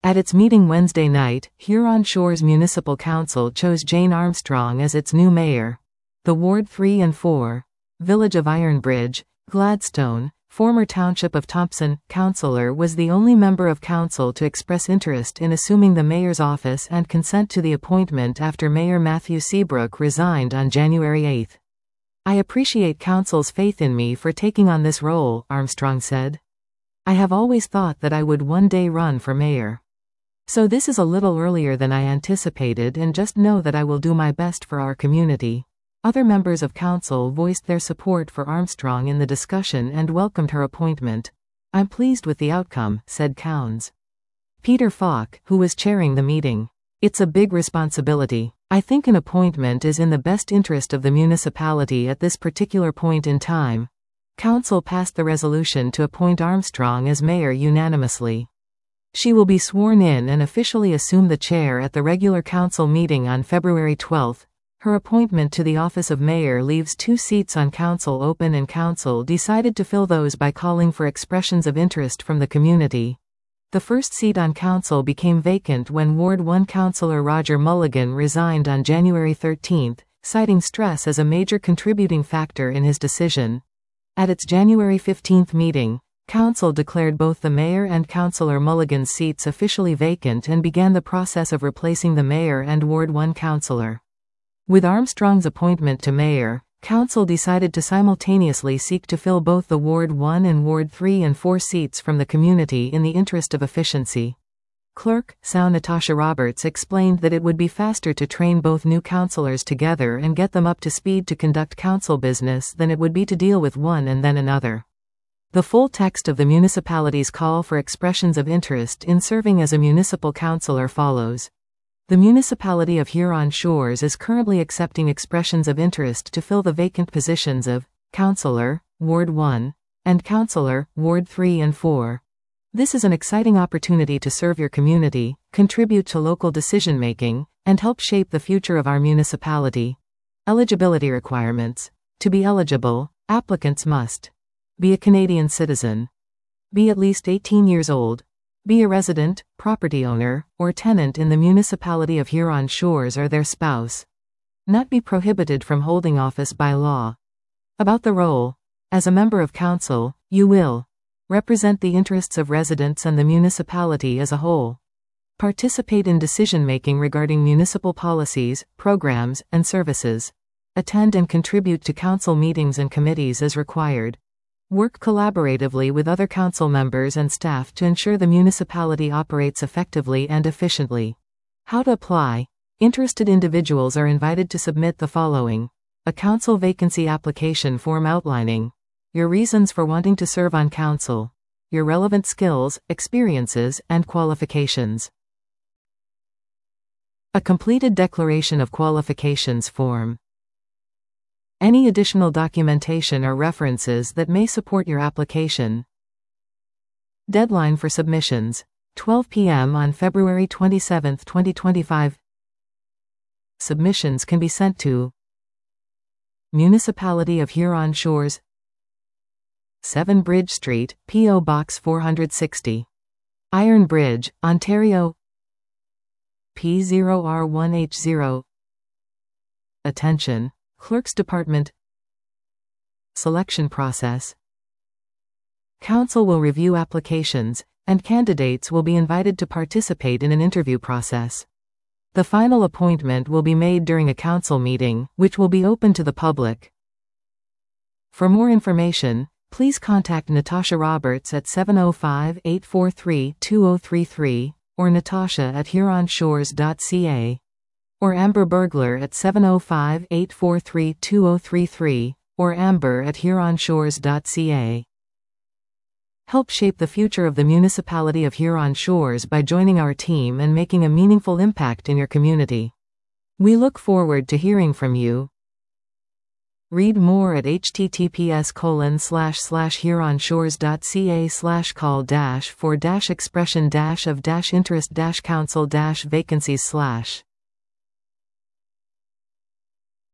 At its meeting Wednesday night, Huron Shores Municipal Council chose Jane Armstrong as its new mayor. The Ward 3 and 4, Village of Ironbridge, Gladstone, former Township of Thompson, councillor was the only member of council to express interest in assuming the mayor's office and consent to the appointment after Mayor Matthew Seabrook resigned on January 8. "I appreciate council's faith in me for taking on this role," Armstrong said. "I have always thought that I would one day run for mayor. So this is a little earlier than I anticipated, and just know that I will do my best for our community." Other members of council voiced their support for Armstrong in the discussion and welcomed her appointment. "I'm pleased with the outcome," said Counds. Peter Falk, who was chairing the meeting. "It's a big responsibility. I think an appointment is in the best interest of the municipality at this particular point in time." Council passed the resolution to appoint Armstrong as mayor unanimously. She will be sworn in and officially assume the chair at the regular council meeting on February 12. Her appointment to the office of mayor leaves 2 seats on council open, and council decided to fill those by calling for expressions of interest from the community. The first seat on council became vacant when Ward 1 councillor Roger Mulligan resigned on January 13, citing stress as a major contributing factor in his decision. At its January 15 meeting, council declared both the mayor and councillor Mulligan's seats officially vacant and began the process of replacing the mayor and Ward 1 councillor. With Armstrong's appointment to mayor, council decided to simultaneously seek to fill both the Ward 1 and Ward 3 and 4 seats from the community in the interest of efficiency. Clerk, SAU Natasha Roberts explained that it would be faster to train both new councillors together and get them up to speed to conduct council business than it would be to deal with one and then another. The full text of the municipality's call for expressions of interest in serving as a municipal councillor follows. The municipality of Huron Shores is currently accepting expressions of interest to fill the vacant positions of councillor, Ward 1, and councillor, Ward 3 and 4. This is an exciting opportunity to serve your community, contribute to local decision-making, and help shape the future of our municipality. Eligibility requirements. To be eligible, applicants must be a Canadian citizen, be at least 18 years old, be a resident, property owner, or tenant in the municipality of Huron Shores or their spouse, not be prohibited from holding office by law. About the role. As a member of council, you will represent the interests of residents and the municipality as a whole. Participate in decision-making regarding municipal policies, programs, and services. Attend and contribute to council meetings and committees as required. Work collaboratively with other council members and staff to ensure the municipality operates effectively and efficiently. How to apply. Interested individuals are invited to submit the following: a council vacancy application form outlining your reasons for wanting to serve on council, your relevant skills, experiences, and qualifications. A completed declaration of qualifications form. Any additional documentation or references that may support your application. Deadline for submissions: 12 p.m. on February 27, 2025. Submissions can be sent to Municipality of Huron Shores, 7 Bridge Street, P.O. Box 460, Iron Bridge, Ontario, P0R1H0. Attention! Clerk's Department. Selection process. Council will review applications, and candidates will be invited to participate in an interview process. The final appointment will be made during a council meeting, which will be open to the public. For more information, please contact Natasha Roberts at 705-843-2033, or natasha@huronshores.ca. or Amber Bergler at 705-843-2033, or amber@huronshores.ca. Help shape the future of the municipality of Huron Shores by joining our team and making a meaningful impact in your community. We look forward to hearing from you. Read more at https://huronshores.ca/call-for-expression-of-interest-council-vacancies/.